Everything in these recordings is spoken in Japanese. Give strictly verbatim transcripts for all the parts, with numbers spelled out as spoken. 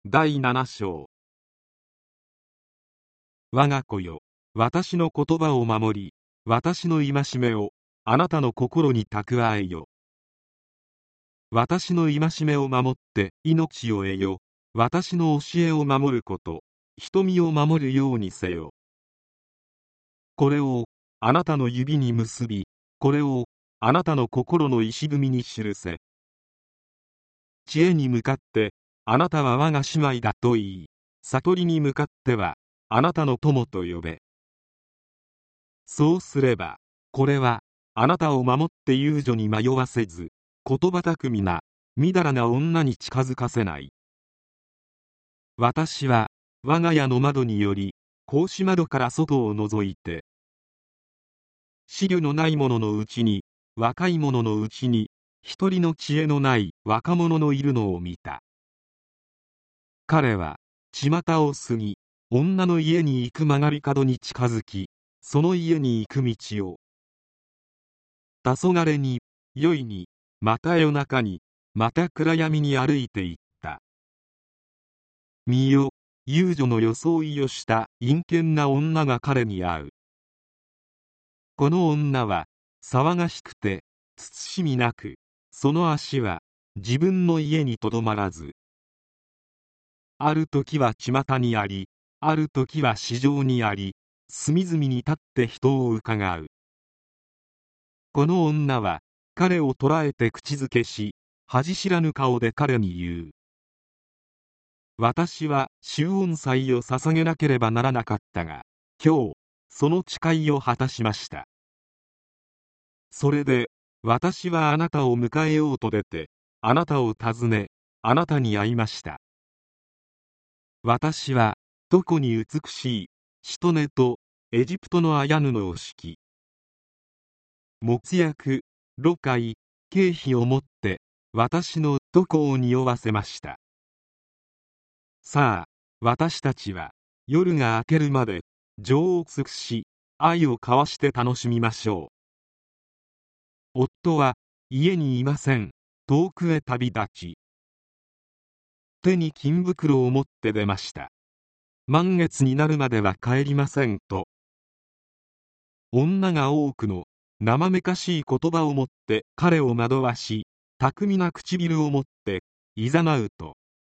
だいなな章。我が子よ、私の言葉を守り、私の戒めをあなたの心に蓄えよ。私の戒めを守って命を得よ。私の教えを守ること、瞳を守るようにせよ。これをあなたの指に結び、これをあなたの心の石踏みに記せ。知恵に向かってあなたは我が姉妹だと言い、悟りに向かってはあなたの友と呼べ。そうすれば、これはあなたを守って遊女に迷わせず、言葉巧みなみだらな女に近づかせない。私は我が家の窓により、格子窓から外を覗いて、資料のない者のうちに、若い者のうちに、一人の知恵のない若者のいるのを見た。彼は巷を過ぎ、女の家に行く曲がり角に近づき、その家に行く道を、黄昏に、宵に、また夜中に、また暗闇に歩いて行った。見よ、遊女の装いをした陰険な女が彼に会う。この女は騒がしくて慎みなく、その足は自分の家にとどまらず、ある時は巷にあり、ある時は市場にあり、隅々に立って人を伺う。この女は彼を捕らえて口づけし、恥知らぬ顔で彼に言う。私は祝恩祭を捧げなければならなかったが、今日その誓いを果たしました。それで私はあなたを迎えようと出て、あなたを訪ね、あなたに会いました。私はどこに美しいシトネとエジプトの綾布を敷き、没薬、露戒、経費をもって私の床を匂わせました。さあ、私たちは夜が明けるまで情を尽くし、愛を交わして楽しみましょう。夫は家にいません。遠くへ旅立ち、手に金袋を持って出ました。満月になるまでは帰りませんと。女が多くの生めかしい言葉を持って彼を惑わし、巧みな唇を持っていざなうと、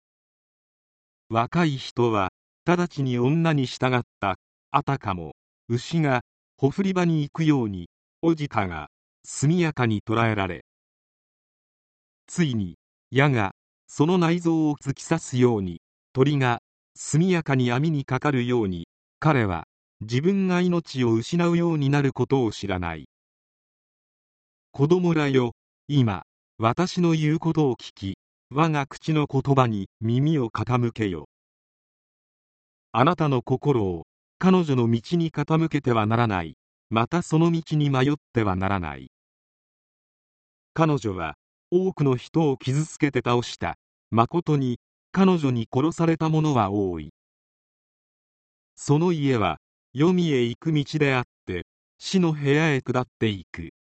若い人は直ちに女に従った。あたかも牛がほふり場に行くように、おじかが速やかに捕らえられ、ついに矢がその内臓を突き刺すように、鳥が速やかに網にかかるように、彼は自分が命を失うようになることを知らない。子供らよ、今私の言うことを聞き、我が口の言葉に耳を傾けよ。あなたの心を彼女の道に傾けてはならない。またその道に迷ってはならない。彼女は多くの人を傷つけて倒した。まことに彼女に殺された者は多い。その家は黄泉へ行く道であって、死の部屋へ下っていく。